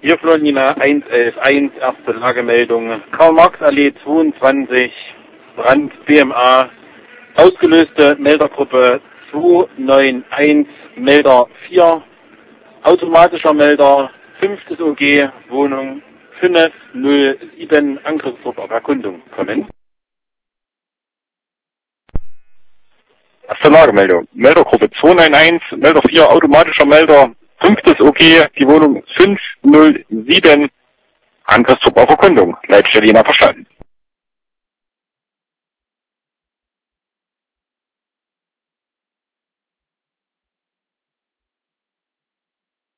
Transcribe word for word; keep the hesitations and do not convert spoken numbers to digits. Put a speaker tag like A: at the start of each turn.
A: Hier Florina eins elf eins, erste Lagemeldung. Karl-Marx-Allee zweiundzwanzig, Brand B M A, ausgelöste Meldergruppe zwei neun eins, Melder vier, automatischer Melder, fünftes O G, Wohnung fünf null sieben, Angriffsdruck auf Erkundung. Kommen.
B: Erste Lagemeldung. Meldergruppe zwei neun eins, Melder vier, automatischer Melder, fünftes O G, die Wohnung fünf null sieben, Angriffstrupp auf Erkundung. Leitstelle Jena verstanden.